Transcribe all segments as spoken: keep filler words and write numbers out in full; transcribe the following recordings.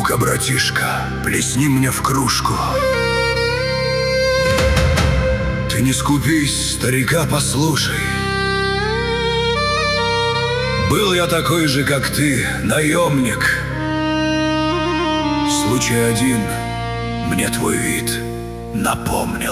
Ну-ка, братишка, плесни мне в кружку. Ты не скупись, старика послушай. Был я такой же, как ты, наемник. Случай один мне твой вид напомнил.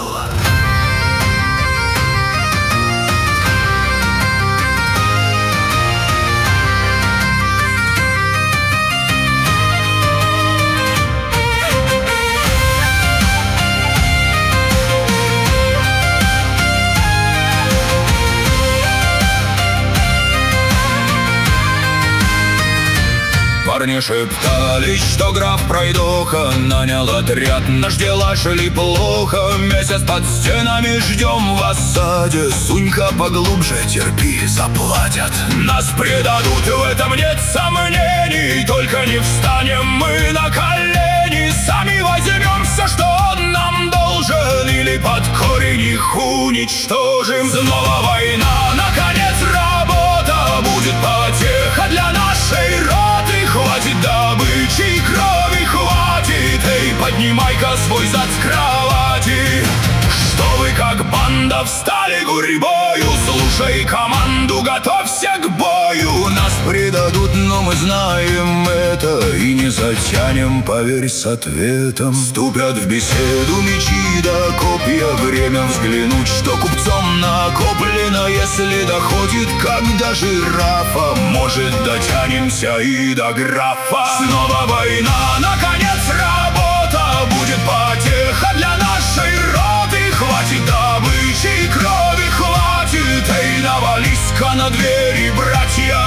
Парни шептались, что граф пройдоха нанял отряд. Наш дела шли плохо, месяц под стенами ждем в осаде. Сунь-ка поглубже, терпи, заплатят. Нас предадут, в этом нет сомнений. Только не встанем мы на колени. Сами возьмем все, что он нам должен, или под корень их уничтожим. Снова война, наконец работа будет, потеха для нашей роты. Хватит добычи, крови хватит. Эй, поднимай-ка свой зад с кровати. Что вы как банда встали гурьбою? Слушай команду, готовься к бою. Нас предадут, но мы знаем это, и не затянем, поверь, с ответом. Ступят в беседу мечи да копья. Время взглянуть, что купцом накоплено. Если доходит, когда жирафа, может, дотянемся и до графа. Снова война, наконец работа будет, потеха для нашей роты. Хватит добычи, крови хватит. Эй, навались-ка на двери, братья.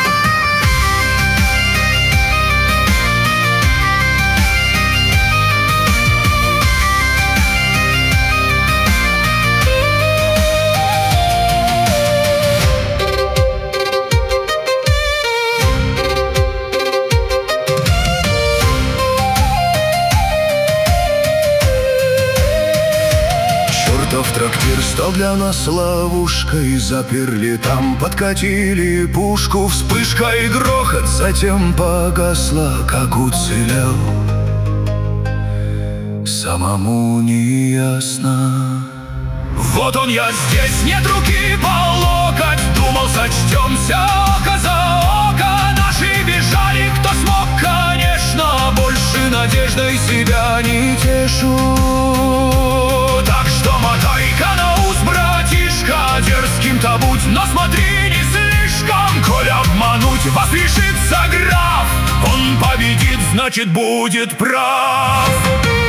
В трактир стал для нас ловушкой, заперли там, подкатили пушку. Вспышка и грохот, затем погасла, как уцелел, самому не ясно. Вот он я здесь, нет руки по локоть. Думал, сочтемся око за око. Наши бежали, кто смог, конечно. Больше надеждой себя не тешу. Так что мотай-ка на ус, братишка. Дерзким-то будь, но смотри не слишком. Коль обмануть вас решится граф, он победит, значит будет прав.